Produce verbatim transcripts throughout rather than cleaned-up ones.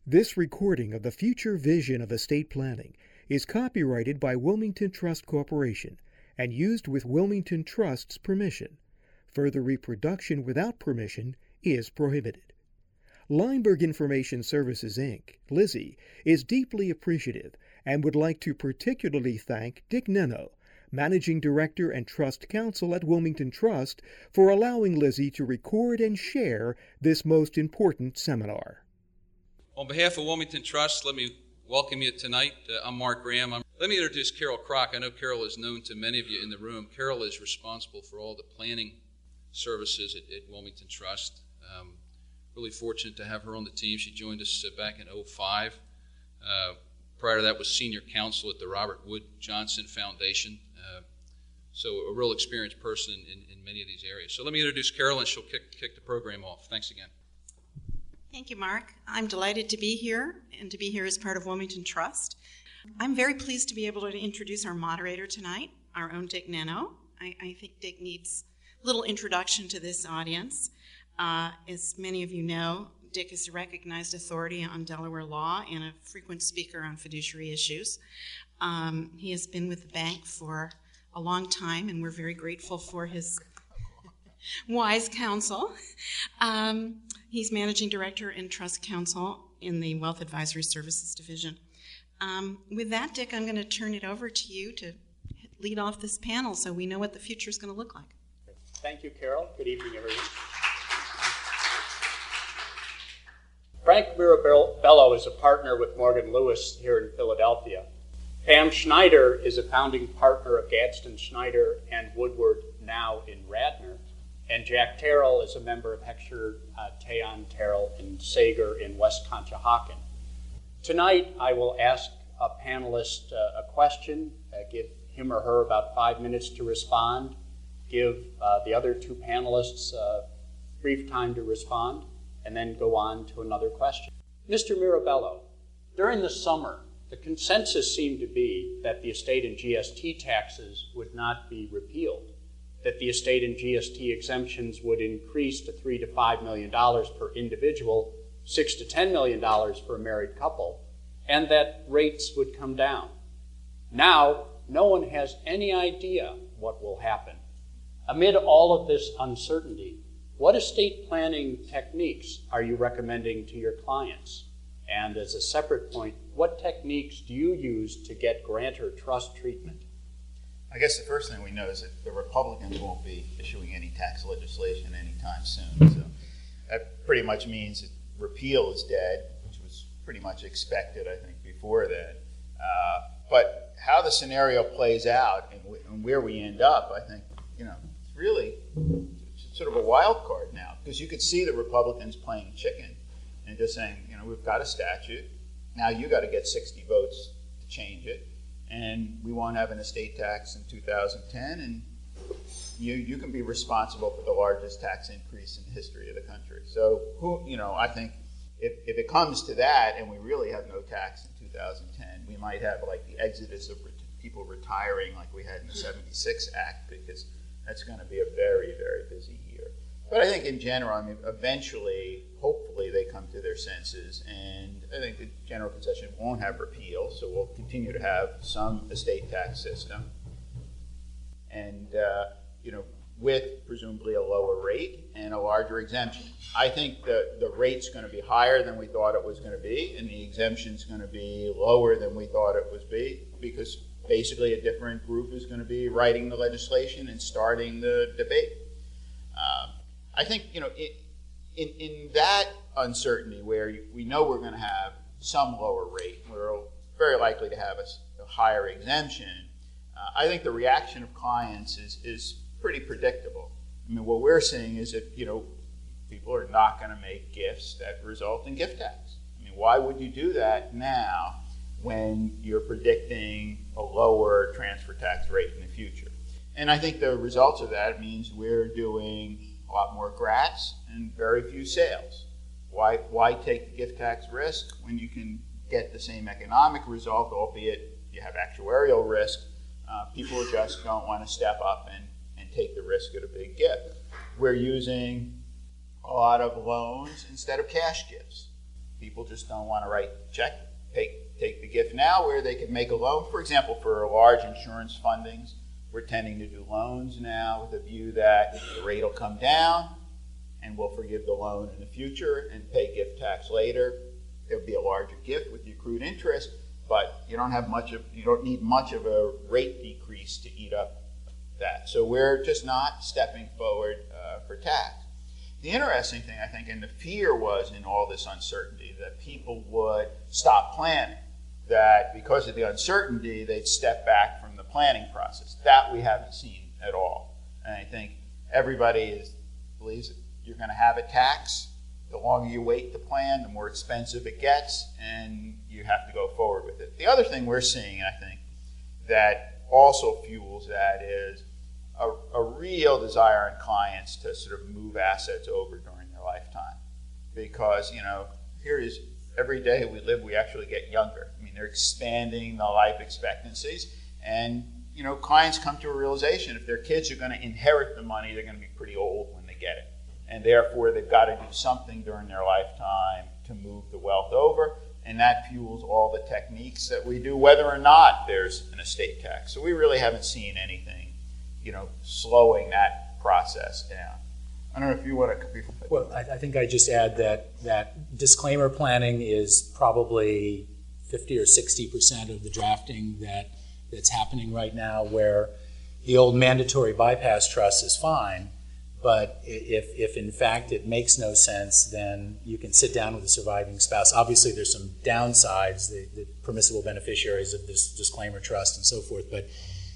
This recording of the future vision of estate planning is copyrighted by Wilmington Trust Corporation and used with Wilmington Trust's permission. Further reproduction without permission is prohibited. Lineberg Information Services, Incorporated, Lizzie, is deeply appreciative and would like to particularly thank Dick Neno, Managing Director and Trust Counsel at Wilmington Trust, for allowing Lizzie to record and share this most important seminar. On behalf of Wilmington Trust, let me welcome you tonight. Uh, I'm Mark Graham. I'm, let me introduce Carol Kroc. I know Carol is known to many of you in the room. Carol is responsible for all the planning services at, at Wilmington Trust. Um, really fortunate to have her on the team. She joined us uh, back in oh five. Uh, prior to that was senior counsel at the Robert Wood Johnson Foundation. Uh, so a real experienced person in, in many of these areas. So let me introduce Carol, and she'll kick, kick the program off. Thanks again. Thank you, Mark. I'm delighted to be here and to be here as part of Wilmington Trust. I'm very pleased to be able to introduce our moderator tonight, our own Dick Neno. I, I think Dick needs a little introduction to this audience. Uh, as many of you know, Dick is a recognized authority on Delaware law and a frequent speaker on fiduciary issues. Um, he has been with the bank for a long time, and we're very grateful for his wise counsel. Um, He's Managing Director and Trust Counsel in the Wealth Advisory Services Division. Um, with that, Dick, I'm going to turn it over to you to lead off this panel so we know what the future is going to look like. Thank you, Carol. Good evening, everyone. Frank Mirabello is a partner with Morgan Lewis here in Philadelphia. Pam Schneider is a founding partner of Gadsden Schneider and Woodward, now in Radnor. And Jack Terrell is a member of Heckscher, uh, Teon, Terrell, and Sager in West Conshohocken. Tonight, I will ask a panelist uh, a question, uh, give him or her about five minutes to respond, give uh, the other two panelists uh, brief time to respond, and then go on to another question. Mister Mirabello, during the summer, the consensus seemed to be that the estate and G S T taxes would not be repealed, that the estate and G S T exemptions would increase to three to five million dollars per individual, six to ten million dollars for a married couple, and that rates would come down. Now, no one has any idea what will happen. Amid all of this uncertainty, what estate planning techniques are you recommending to your clients? And as a separate point, what techniques do you use to get grantor trust treatment? I guess the first thing we know is that the Republicans won't be issuing any tax legislation anytime soon. So that pretty much means that repeal is dead, which was pretty much expected, I think, before that. Uh, but how the scenario plays out and, w- and where we end up, I think, you know, it's really sort of a wild card now, because you could see the Republicans playing chicken and just saying, you know, we've got a statute. Now you got to get sixty votes to change it. And we won't have an estate tax in two thousand ten, and you you can be responsible for the largest tax increase in the history of the country. So, who you know, I think if, if it comes to that, and we really have no tax in two thousand ten, we might have like the exodus of ret- people retiring like we had in the seventy-six Act, because that's going to be a very, very busy year. But I think in general, I mean, eventually, hopefully, they come to their senses, and I think the general concession won't have repeal, so we'll continue to have some estate tax system, and uh, you know, with presumably a lower rate and a larger exemption. I think the the rate's going to be higher than we thought it was going to be, and the exemption's going to be lower than we thought it was be, because basically a different group is going to be writing the legislation and starting the debate. Um, I think, you know, it, in in that uncertainty where we know we're going to have some lower rate, we're very likely to have a, a higher exemption, uh, I think the reaction of clients is, is pretty predictable. I mean, what we're seeing is that, you know, people are not going to make gifts that result in gift tax. I mean, why would you do that now when you're predicting a lower transfer tax rate in the future? And I think the results of that means we're doing a lot more grats and very few sales. Why why take the gift tax risk when you can get the same economic result, albeit you have actuarial risk? Uh, people just don't want to step up and, and take the risk of a big gift. We're using a lot of loans instead of cash gifts. people just don't want to write the check, take, take the gift now, where they could make a loan. For example, for large insurance fundings, we're tending to do loans now with a view that the rate will come down and we'll forgive the loan in the future and pay gift tax later. There'll be a larger gift with the accrued interest, but you don't have much of, you don't need much of a rate decrease to eat up that. So we're just not stepping forward uh, for tax. The interesting thing, I think, and the fear was in all this uncertainty that people would stop planning, that because of the uncertainty, they'd step back from the planning process. That we haven't seen at all. And I think everybody is, believes that you're going to have a tax. The longer you wait to plan, the more expensive it gets, and you have to go forward with it. The other thing we're seeing, I think, that also fuels that is a, a real desire in clients to sort of move assets over during their lifetime. Because, you know, here is every day we live, we actually get younger. I mean, they're expanding the life expectancies, and, you know, clients come to a realization if their kids are going to inherit the money, they're going to be pretty old when they get it. And therefore, they've got to do something during their lifetime to move the wealth over, and that fuels all the techniques that we do, whether or not there's an estate tax. So we really haven't seen anything, you know, slowing that process down. I don't know if you want to... Well, I, I think I just add that that disclaimer planning is probably fifty or sixty percent of the drafting that that's happening right now, where the old mandatory bypass trust is fine, but if, if in fact it makes no sense, then you can sit down with the surviving spouse. Obviously, there's some downsides, the, the permissible beneficiaries of this disclaimer trust and so forth, but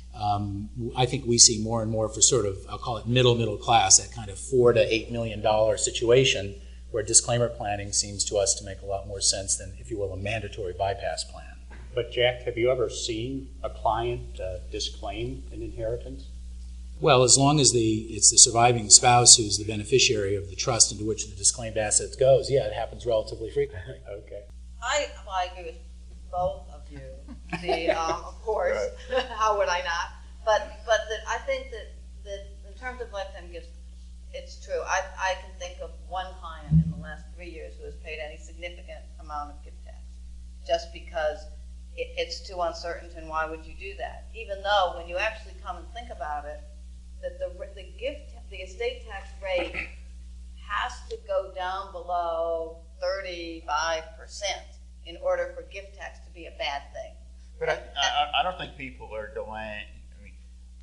um, I think we see more and more for sort of, I'll call it middle, middle class, that kind of four to eight million dollar situation where disclaimer planning seems to us to make a lot more sense than, if you will, a mandatory bypass plan. But Jack, have you ever seen a client uh, disclaim an inheritance? Well, as long as the it's the surviving spouse who's the beneficiary of the trust into which the disclaimed assets goes, yeah, it happens relatively frequently. Okay. I, well, I agree with both of you. The, um, of course, how would I not? But but the, I think that, that in terms of lifetime gifts, it's true. I, I can think of one client in the last three years who has paid any significant amount of gift tax, just because it, it's too uncertain, and why would you do that? Even though when you actually come and think about it, that the the gift the estate tax rate has to go down below thirty-five percent in order for gift tax to be a bad thing. But I, I, I don't think people are delaying. I mean,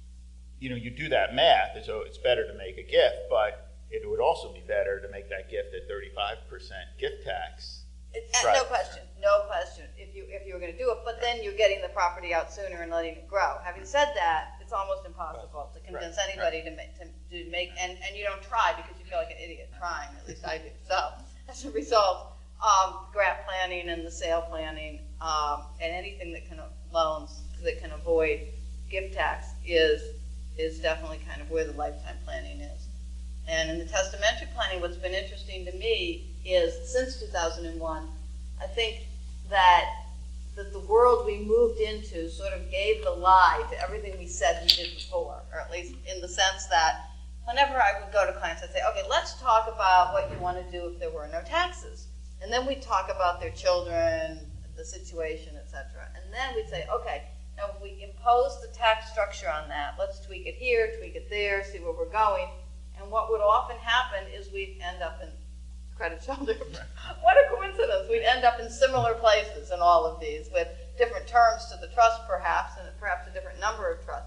you know, you do that math, so it's better to make a gift, but it would also be better to make that gift at thirty-five percent gift tax. It, right. No question, no question, if you if you were going to do it, but then you're getting the property out sooner and letting it grow. Having said that, it's almost impossible to convince right. anybody right. to make, to, to make and, and you don't try because you feel like an idiot trying, at least I do. So, as a result, um, grant planning and the sale planning um, and anything that can, loans that can avoid gift tax is is definitely kind of where the lifetime planning is. And in the testamentary planning, what's been interesting to me is since two thousand one, I think that that the world we moved into sort of gave the lie to everything we said we did before, or at least in the sense that whenever I would go to clients, I'd say, okay, let's talk about what you want to do if there were no taxes. And then we'd talk about their children, the situation, et cetera. And then we'd say, okay, now if we impose the tax structure on that, let's tweak it here, tweak it there, see where we're going. And what would often happen is we'd end up in credit shoulder. What a coincidence. We'd end up in similar places in all of these with different terms to the trust perhaps, and perhaps a different number of trusts.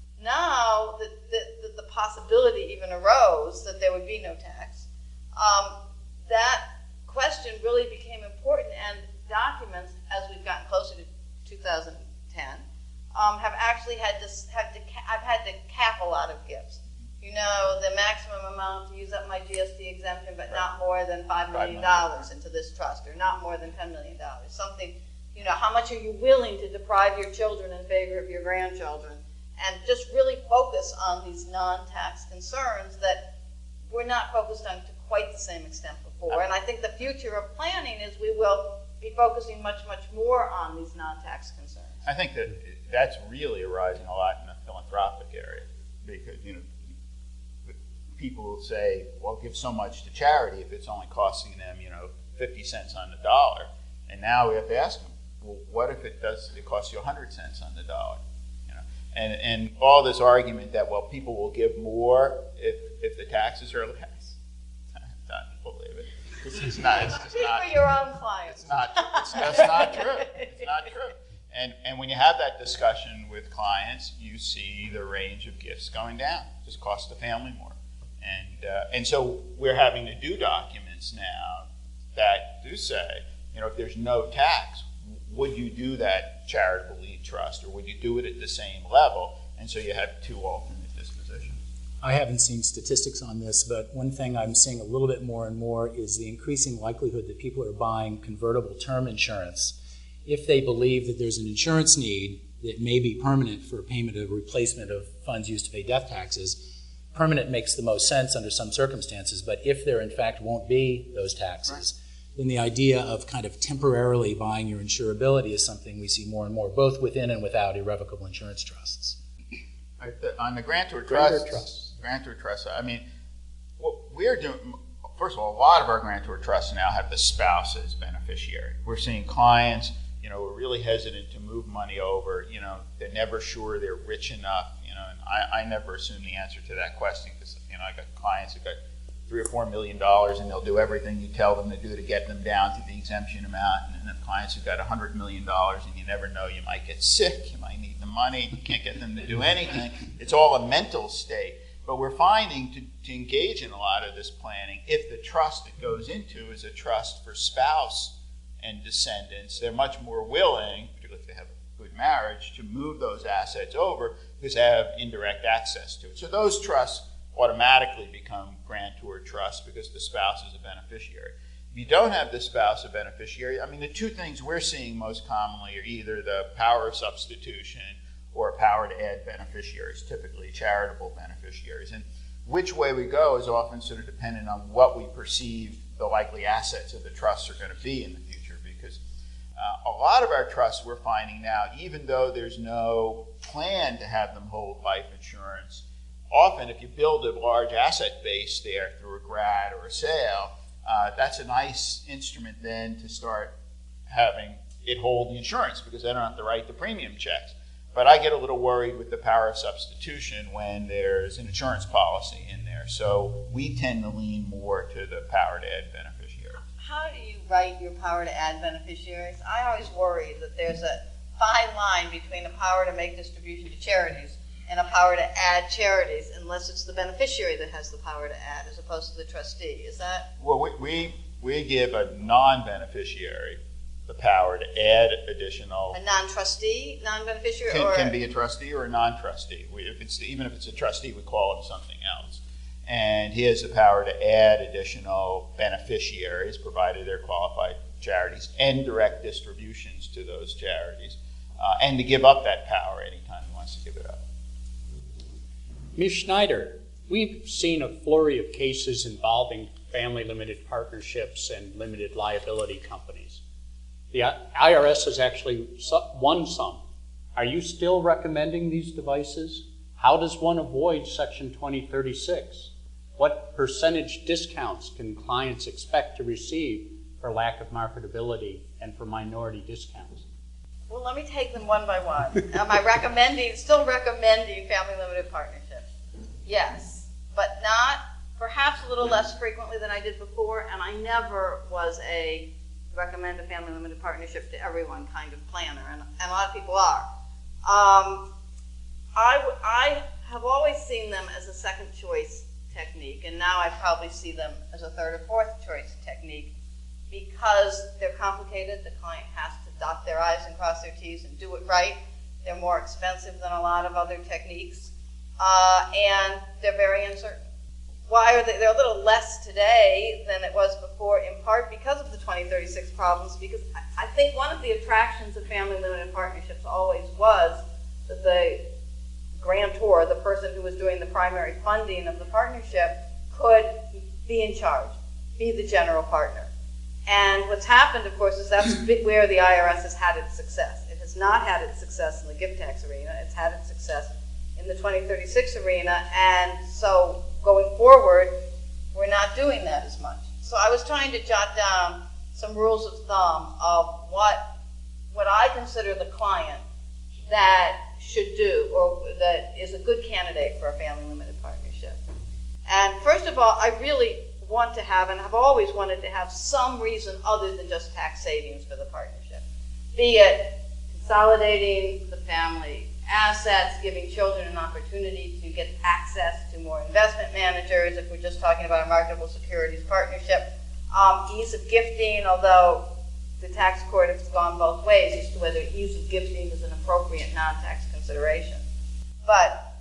Now that the, the, the possibility even arose that there would be no tax, um, that question really became important, and documents, as we've gotten closer to two thousand ten, um, have actually had to, have to, I've had to cap a lot of gifts. You know, the maximum amount to use up my G S T exemption, but not more than five million dollars into this trust, or not more than ten million dollars. Something, you know, how much are you willing to deprive your children in favor of your grandchildren? And just really focus on these non-tax concerns that we're not focused on to quite the same extent before. And I think the future of planning is we will be focusing much, much more on these non-tax concerns. I think that that's really arising a lot in the philanthropic area, because, you know, people will say, well, give so much to charity if it's only costing them, you know, fifty cents on the dollar. And now we have to ask them, well, what if it does, it costs you one hundred cents on the dollar? You know, and, and all this argument that, well, people will give more if, if the taxes are less. I don't believe it. It's, it's not, it's just Speak not. for your own clients. It's not, it's, that's not true. It's not true. And, and when you have that discussion with clients, you see the range of gifts going down. It just costs the family more. And, uh, and so we're having to do documents now that do say, you know, if there's no tax, would you do that charitable lead trust, or would you do it at the same level? And so you have two alternate dispositions. I haven't seen statistics on this, but one thing I'm seeing a little bit more and more is the increasing likelihood that people are buying convertible term insurance if they believe that there's an insurance need that may be permanent for payment of replacement of funds used to pay death taxes. Permanent makes the most sense under some circumstances, but if there in fact won't be those taxes, right, then the idea of kind of temporarily buying your insurability is something we see more and more, both within and without irrevocable insurance trusts. Right, the, on the grantor Grantor trust, trusts. grantor trust, I mean, what we're doing, first of all, a lot of our grantor trusts now have the spouse as beneficiary. We're seeing clients, you know, we're really hesitant to move money over. You know, they're never sure they're rich enough. You know, and I, I never assume the answer to that question because, you know, I got clients who got three or four million dollars and they'll do everything you tell them to do to get them down to the exemption amount. And then the clients who got a hundred million dollars and you never know, you might get sick, you might need the money, you can't get them to do anything. It's all a mental state. But we're finding to, to engage in a lot of this planning, if the trust it goes into is a trust for spouse and descendants, they're much more willing, particularly if they have a good marriage, to move those assets over because they have indirect access to it. So those trusts automatically become grantor trusts because the spouse is a beneficiary. If you don't have the spouse a beneficiary, I mean, the two things we're seeing most commonly are either the power of substitution or power to add beneficiaries, typically charitable beneficiaries. And which way we go is often sort of dependent on what we perceive the likely assets of the trusts are going to be in the future. Uh, a lot of our trusts we're finding now, even though there's no plan to have them hold life insurance, often if you build a large asset base there through a grad or a sale, uh, that's a nice instrument then to start having it hold the insurance because they don't have to write the premium checks. But I get a little worried with the power of substitution when there's an insurance policy in there. So we tend to lean more to the power to add beneficiary. How do you write your power to add beneficiaries? I always worry that there's a fine line between a power to make distribution to charities and a power to add charities, unless it's the beneficiary that has the power to add as opposed to the trustee. Is that? Well, we we, we give a non-beneficiary the power to add additional. A non-trustee, non-beneficiary, can, or can be a trustee or a non-trustee. We, if it's even if it's a trustee, we call it something else. And he has the power to add additional beneficiaries, provided they're qualified charities, and direct distributions to those charities, uh, and to give up that power anytime he wants to give it up. Miz Schneider, we've seen a flurry of cases involving family limited partnerships and limited liability companies. The I R S has actually won some. Are you still recommending these devices? How does one avoid Section twenty thirty-six? What percentage discounts can clients expect to receive for lack of marketability and for minority discounts? Well, let me take them one by one. Am I recommending, still recommending family limited partnerships? Yes, but not, perhaps a little less frequently than I did before, and I never was a recommend a family limited partnership to everyone kind of planner, and, and a lot of people are. Um, I, I have always seen them as a second choice technique, and now I probably see them as a third or fourth choice technique because they're complicated. The client has to dot their I's and cross their T's and do it right. They're more expensive than a lot of other techniques, uh, and they're very uncertain. Why are they? They're a little less today than it was before, in part because of the twenty thirty-six problems, because I, I think one of the attractions of family limited partnerships always was that the grantor, the person who was doing the primary funding of the partnership, could be in charge, be the general partner. And what's happened, of course, is that's where the I R S has had its success. It has not had its success in the gift tax arena. It's had its success in the twenty thirty-six arena, and so going forward, we're not doing that as much. So I was trying to jot down some rules of thumb of what, what I consider the client that should do, or that is a good candidate for a family limited partnership. And first of all, I really want to have, and have always wanted to have, some reason other than just tax savings for the partnership. Be it consolidating the family assets, giving children an opportunity to get access to more investment managers, if we're just talking about a marketable securities partnership, um, ease of gifting, although the tax court has gone both ways as to whether ease of gifting is an appropriate non-tax consideration. But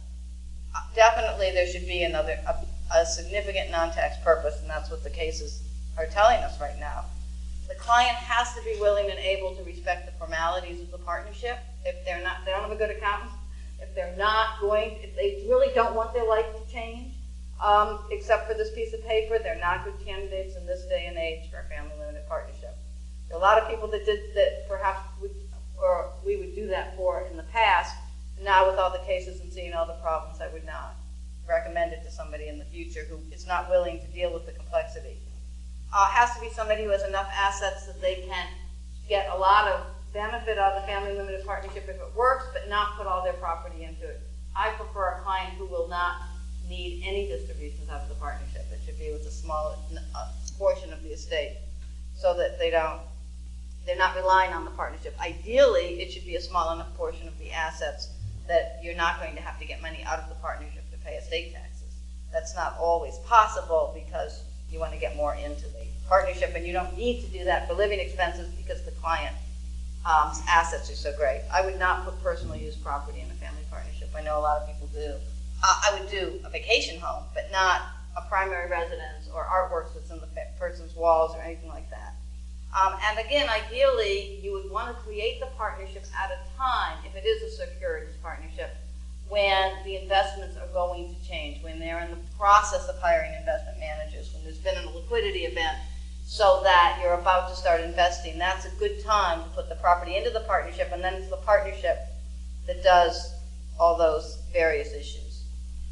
definitely there should be another, a, a significant non-tax purpose, and that's what the cases are telling us right now. The client has to be willing and able to respect the formalities of the partnership. If they're not, they don't have a good accountant, if they're not going, if they really don't want their life to change, um, except for this piece of paper, they're not good candidates in this day and age for a family limited partnership. There are a lot of people that did that perhaps would, or we would do that for in the past. Now with all the cases and seeing all the problems, I would not recommend it to somebody in the future who is not willing to deal with the complexity. Uh, has to be somebody who has enough assets that they can get a lot of benefit out of the family limited partnership if it works, but not put all their property into it. I prefer a client who will not need any distributions out of the partnership. It should be with a small uh, portion of the estate, so that they don't, they're not relying on the partnership. Ideally, it should be a small enough portion of the assets that you're not going to have to get money out of the partnership to pay estate taxes. That's not always possible because you want to get more into the partnership, and you don't need to do that for living expenses because the client's um, assets are so great. I would not put personal use property in a family partnership. I know a lot of people do. Uh, I would do a vacation home, but not a primary residence or artworks that's in the person's walls or anything like that. Um, and again, ideally, you would want to create the partnership at a time, if it is a securities partnership, when the investments are going to change, when they're in the process of hiring investment managers, when there's been a liquidity event, so that you're about to start investing. That's a good time to put the property into the partnership, and then it's the partnership that does all those various issues.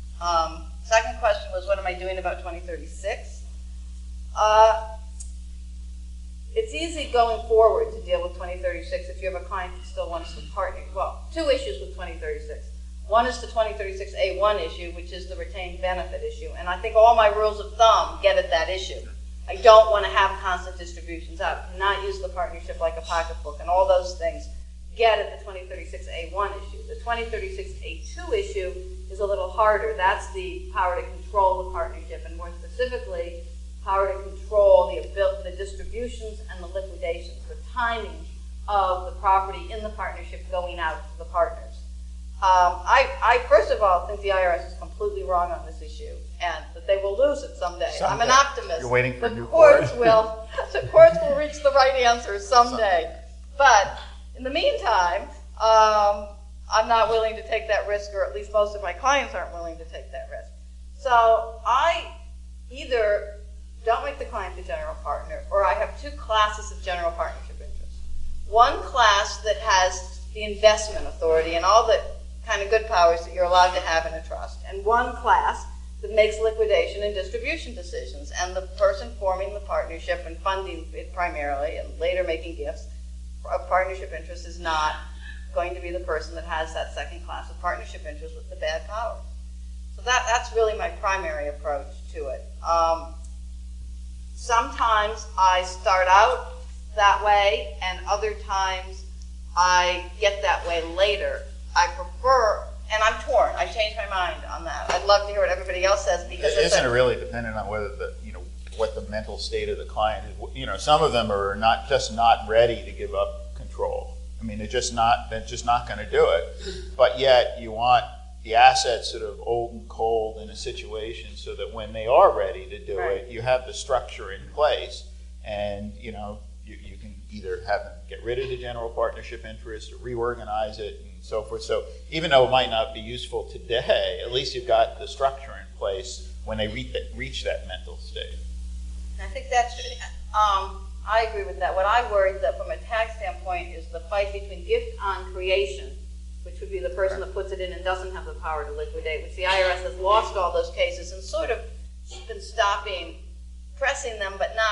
Um, second question was, what am I doing about twenty thirty-six? Uh, it's easy going forward to deal with twenty thirty-six if you have a client that still wants to partner. Well, two issues with twenty thirty-six. One is the twenty thirty-six A one issue, which is the retained benefit issue. And I think all my rules of thumb get at that issue. I don't want to have constant distributions out, not use the partnership like a pocketbook, and all those things get at the twenty thirty-six A one issue. The twenty thirty-six A two issue is a little harder. That's the power to control the partnership, and more specifically, power to control the, the distributions and the liquidations, the timing of the property in the partnership going out to the partners. Um, I, I, first of all, think the I R S is completely wrong on this issue, and that they will lose it someday. someday. I'm an optimist. You're waiting for the new courts court. will, the courts will reach the right answer someday. But in the meantime, um, I'm not willing to take that risk, or at least most of my clients aren't willing to take that risk. So I either don't make the client the general partner, or I have two classes of general partnership interests. One class that has the investment authority and all the kind of good powers that you're allowed to have in a trust, and one class that makes liquidation and distribution decisions, and the person forming the partnership and funding it primarily and later making gifts of partnership interest is not going to be the person that has that second class of partnership interest with the bad powers. So that, that's really my primary approach to it. Um, sometimes I start out that way, and other times I get that way later. I prefer, and I'm torn. I changed my mind on that. I'd love to hear what everybody else says, because it's isn't a, it really dependent on whether the you know what the mental state of the client is? You know, some of them are not just not ready to give up control. I mean, they're just not they're just not going to do it. But yet, you want the assets sort of old and cold in a situation, so that when they are ready to do right. it, you have the structure in place, and you know you, you can either have them get rid of the general partnership interest or reorganize it. So forth. So even though it might not be useful today, at least you've got the structure in place when they re- reach that mental state. I think that's, um, I agree with that. What I worried that from a tax standpoint is the fight between gift on creation, which would be the person that puts it in and doesn't have the power to liquidate, which the I R S has lost all those cases and sort of been stopping, pressing them, but not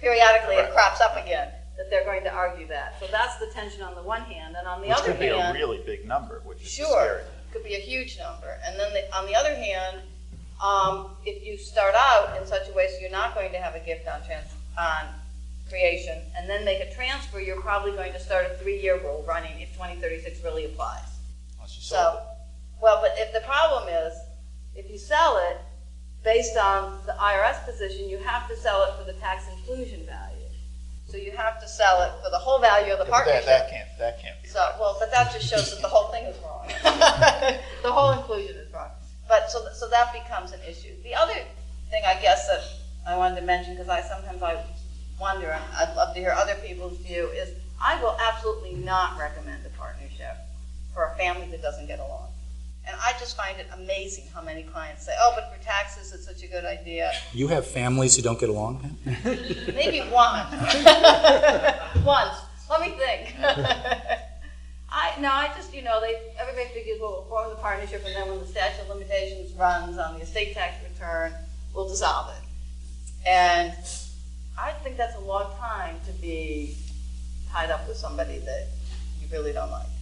periodically Right. it crops up again, that they're going to argue that. So that's the tension on the one hand, and on the Which other could be a hand, really big number, which is sure, scary. could be a huge number. And then the, on the other hand, um, if you start out in such a way so you're not going to have a gift on trans on creation, and then make a transfer, you're probably going to start a three-year rule running if twenty thirty-six really applies. Unless you So, sold it. well, but if the problem is, if you sell it, based on the I R S position, you have to sell it for the tax inclusion value. So you have to sell it for the whole value of the Yeah, but partnership. that, that can't, that can't be. So, well, but that just shows that the whole thing is wrong. The whole inclusion is wrong. But so, so that becomes an issue. The other thing, I guess, that I wanted to mention, because I sometimes I wonder, and I'd love to hear other people's view, is I will absolutely not recommend a partnership for a family that doesn't get along. And I just find it amazing how many clients say, oh, but for taxes, it's such a good idea. You have families who don't get along, Pam? Maybe one. Once. Let me think. I no, I just, you know, they everybody figures, well, we'll form the partnership, and then when the statute of limitations runs on the estate tax return, we'll dissolve it. And I think that's a long time to be tied up with somebody that you really don't like.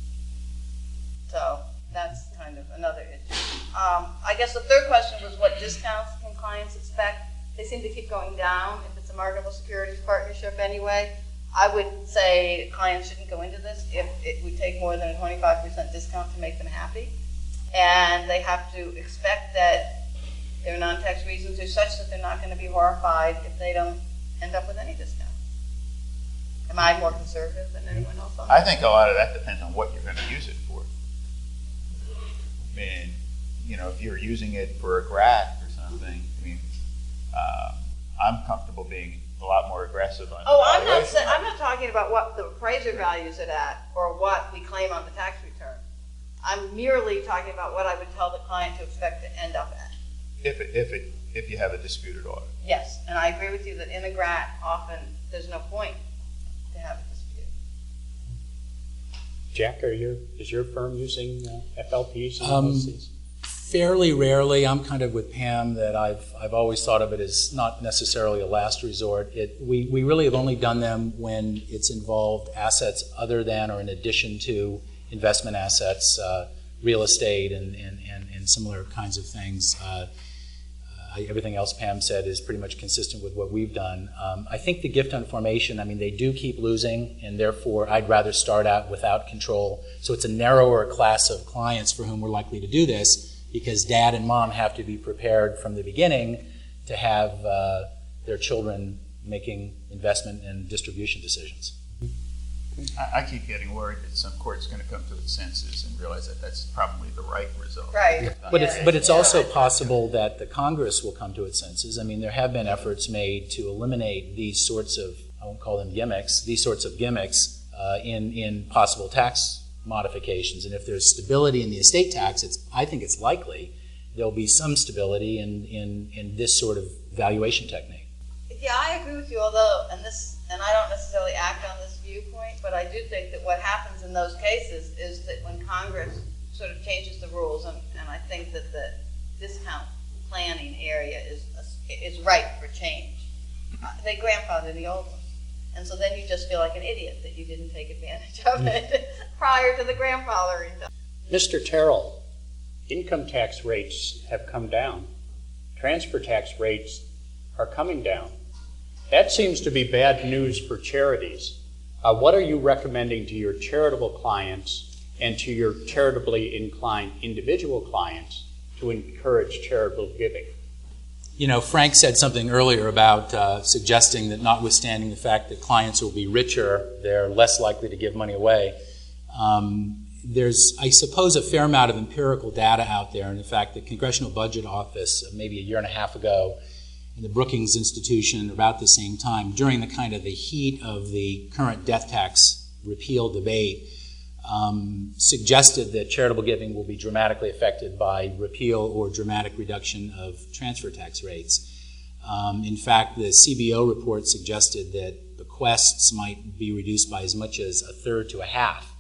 So that's kind of another issue. Um, I guess the third question was, what discounts can clients expect? They seem to keep going down if it's a marketable securities partnership anyway. I would say clients shouldn't go into this if it would take more than a twenty-five percent discount to make them happy. And they have to expect that their non-tax reasons are such that they're not going to be horrified if they don't end up with any discount. Am I more conservative than anyone else on that? I think a lot of that depends on what you're going to use it for. I mean, you know, if you're using it for a grat or something, I mean, uh, I'm comfortable being a lot more aggressive on Oh, I'm not valuation. saying, I'm not talking about what the appraiser values it at or what we claim on the tax return. I'm merely talking about what I would tell the client to expect to end up at. If it, if it, if you have a disputed order. Yes, and I agree with you that in a grat, often there's no point to have a dispute. Jack, are your, is your firm using uh, F L Ps and Um, L L Cs? Fairly rarely. I'm kind of with Pam that I've I've always thought of it as not necessarily a last resort. It we, we really have only done them when it's involved assets other than or in addition to investment assets, uh, real estate, and, and, and, and similar kinds of things. Uh, uh, everything else Pam said is pretty much consistent with what we've done. Um, I think the gift on formation, I mean, they do keep losing, and therefore I'd rather start out without control. So it's a narrower class of clients for whom we're likely to do this, because dad and mom have to be prepared from the beginning to have uh, their children making investment and distribution decisions. I, I keep getting worried that some court's going to come to its senses and realize that that's probably the right result. Right. But Yeah. it's but it's Yeah. also possible that the Congress will come to its senses. I mean, there have been efforts made to eliminate these sorts of, I won't call them gimmicks, these sorts of gimmicks uh, in in possible tax modifications. And if there's stability in the estate tax, it's I think it's likely there'll be some stability in in, in this sort of valuation technique. Yeah, I agree with you, although, and this, and I don't necessarily act on this viewpoint, but I do think that what happens in those cases is that when Congress sort of changes the rules, and, and I think that the discount planning area is is ripe for change, uh, they grandfather the old ones. And so then you just feel like an idiot that you didn't take advantage of it prior to the grandfathering. Mister Terrell, income tax rates have come down. Transfer tax rates are coming down. That seems to be bad news for charities. Uh, what are you recommending to your charitable clients and to your charitably inclined individual clients to encourage charitable giving? You know, Frank said something earlier about uh, suggesting that notwithstanding the fact that clients will be richer, they're less likely to give money away. Um, there's, I suppose, a fair amount of empirical data out there. And in fact, the Congressional Budget Office, maybe a year and a half ago, and the Brookings Institution about the same time, during the kind of the heat of the current death tax repeal debate, um, suggested that charitable giving will be dramatically affected by repeal or dramatic reduction of transfer tax rates. Um, in fact, the C B O report suggested that bequests might be reduced by as much as a third to a half.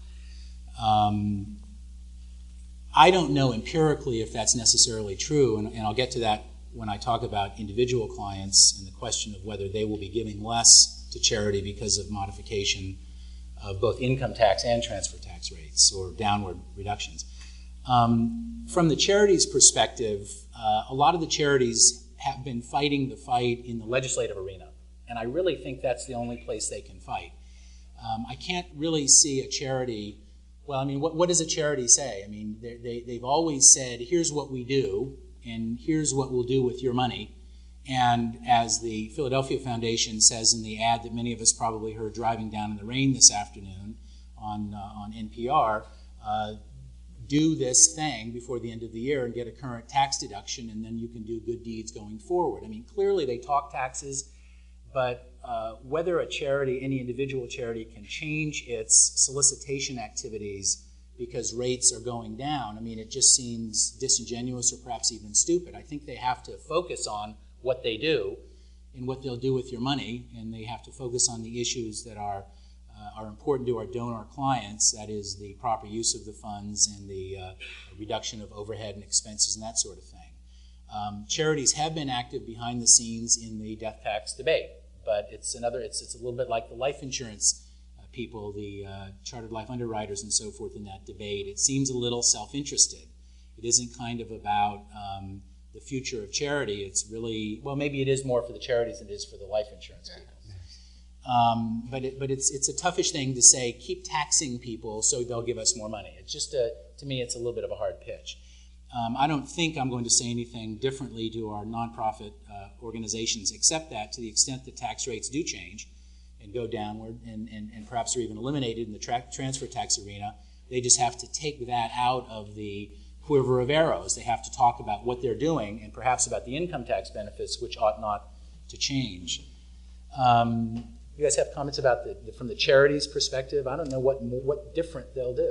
Um, I don't know empirically if that's necessarily true, and, and I'll get to that when I talk about individual clients and the question of whether they will be giving less to charity because of modification of both income tax and transfer tax rates or downward reductions. Um, from the charities' perspective, uh, a lot of the charities have been fighting the fight in the legislative arena, and I really think that's the only place they can fight. Um, I can't really see a charity, well, I mean, what, what does a charity say? I mean, they, they've always said, here's what we do, and here's what we'll do with your money. And as the Philadelphia Foundation says in the ad that many of us probably heard driving down in the rain this afternoon on, uh, on N P R, uh, do this thing before the end of the year and get a current tax deduction, and then you can do good deeds going forward. I mean, clearly they talk taxes, but uh, whether a charity, any individual charity, can change its solicitation activities because rates are going down, I mean, it just seems disingenuous or perhaps even stupid. I think they have to focus on what they do and what they'll do with your money, and they have to focus on the issues that are uh, are important to our donor clients, that is the proper use of the funds and the uh, reduction of overhead and expenses and that sort of thing. Um, charities have been active behind the scenes in the death tax debate, but it's another, it's, it's a little bit like the life insurance uh, people, the uh, chartered life underwriters and so forth in that debate. It seems a little self-interested. It isn't kind of about um, the future of charity. It's really, well, maybe it is more for the charities than it is for the life insurance people. Um, but it, but it's it's a toughish thing to say, keep taxing people so they'll give us more money. It's just, a, to me, it's a little bit of a hard pitch. Um, I don't think I'm going to say anything differently to our nonprofit uh, organizations, except that to the extent that tax rates do change and go downward and, and, and perhaps are even eliminated in the tra- transfer tax arena, they just have to take that out of the quiver of arrows. They have to talk about what they're doing and perhaps about the income tax benefits, which ought not to change. Um, you guys have comments about the, the from the charities' perspective? I don't know what what different they'll do.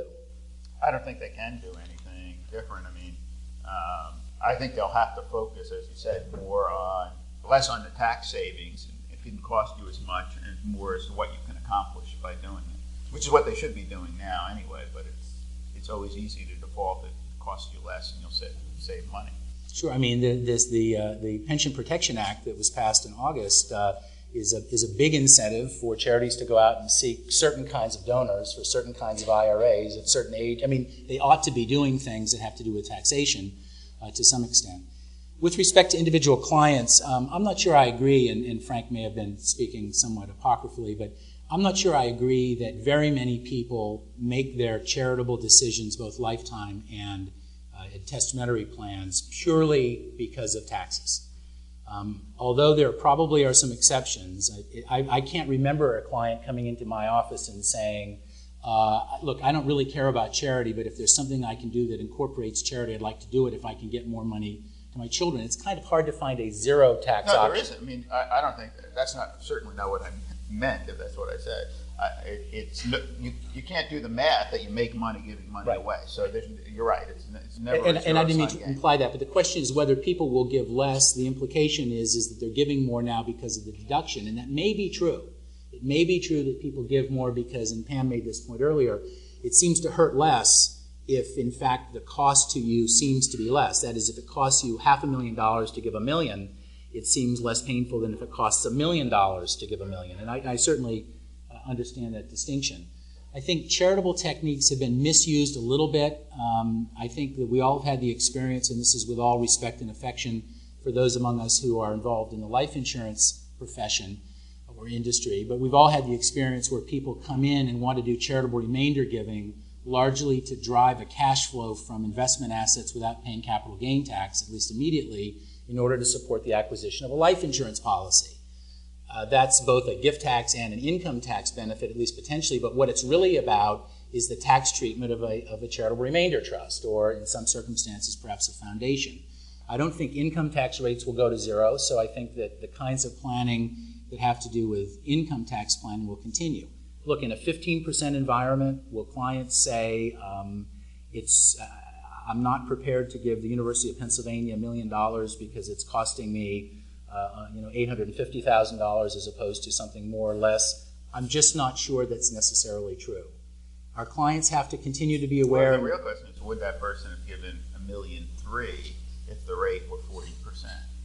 I don't think they can do anything different. I mean, um, I think they'll have to focus, as you said, more on, less on the tax savings. It didn't cost you as much, and more as to what you can accomplish by doing it, which is what they should be doing now anyway, but it's it's always easy to default that it costs you less and you'll save, save money. Sure. I mean, the, this, the, uh, the Pension Protection Act that was passed in August uh, is a, is a big incentive for charities to go out and seek certain kinds of donors for certain kinds of I R As at certain age. I mean, they ought to be doing things that have to do with taxation uh, to some extent. With respect to individual clients, um, I'm not sure I agree, and, and Frank may have been speaking somewhat apocryphally, but I'm not sure I agree that very many people make their charitable decisions, both lifetime and uh, testamentary plans, purely because of taxes. Um, although there probably are some exceptions, I, I, I can't remember a client coming into my office and saying, uh, look, I don't really care about charity, but if there's something I can do that incorporates charity, I'd like to do it if I can get more money to my children. It's kind of hard to find a zero tax no, option. there isn't. I mean, I, I don't think that, that's not certainly not what I meant, if that's what I said. I, it, it's no, you, you can't do the math that you make money giving money Right. away. So there's, you're right. It's, it's never And, a and I didn't mean zero-sum to game. imply that, but the question is whether people will give less. The implication is, is that they're giving more now because of the deduction, and that may be true. It may be true that people give more because, and Pam made this point earlier, it seems to hurt less if, in fact, the cost to you seems to be less. That is, if it costs you half a million dollars to give a million, it seems less painful than if it costs a million dollars to give a million. And I, I certainly uh, understand that distinction. I think charitable techniques have been misused a little bit. Um, I think that we all have had the experience, and this is with all respect and affection for those among us who are involved in the life insurance profession or industry, but we've all had the experience where people come in and want to do charitable remainder giving largely to drive a cash flow from investment assets without paying capital gain tax, at least immediately, in order to support the acquisition of a life insurance policy. Uh, that's both a gift tax and an income tax benefit, at least potentially, but what it's really about is the tax treatment of a, of a charitable remainder trust, or in some circumstances, perhaps a foundation. I don't think income tax rates will go to zero, so I think that the kinds of planning that have to do with income tax planning will continue. Look, in a fifteen percent environment, will clients say, um, it's, uh, I'm not prepared to give the University of Pennsylvania a million dollars because it's costing me Uh, you know, eight hundred fifty thousand dollars as opposed to something more or less? I'm just not sure that's necessarily true. Our clients have to continue to be aware. Well, the real question is, would that person have given a million three if the rate were forty percent?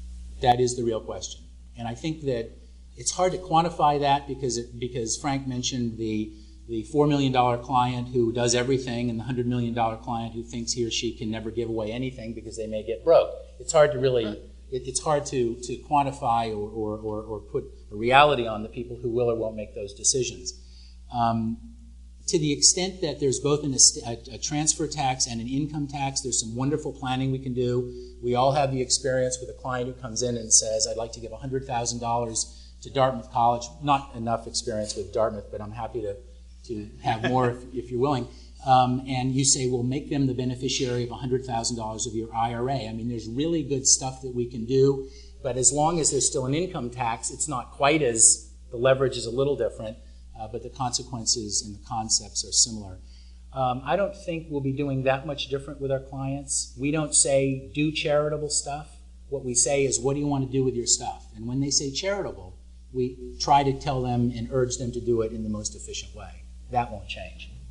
that is the real question. And I think that it's hard to quantify that because it, because Frank mentioned the the four million dollars client who does everything and the one hundred million dollars client who thinks he or she can never give away anything because they may get broke. It's hard to really, it, it's hard to, to quantify or, or, or, or put a reality on the people who will or won't make those decisions. Um, to the extent that there's both an, a, a transfer tax and an income tax, there's some wonderful planning we can do. We all have the experience with a client who comes in and says, I'd like to give one hundred thousand dollars to Dartmouth College. Not enough experience with Dartmouth, but I'm happy to to have more if, if you're willing. Um, and you say, well, make them the beneficiary of one hundred thousand dollars of your I R A. I mean, there's really good stuff that we can do, but as long as there's still an income tax, it's not quite as, the leverage is a little different, uh, but the consequences and the concepts are similar. Um, I don't think we'll be doing that much different with our clients. We don't say, do charitable stuff. What we say is, what do you want to do with your stuff? And when they say charitable, we try to tell them and urge them to do it in the most efficient way. That won't change.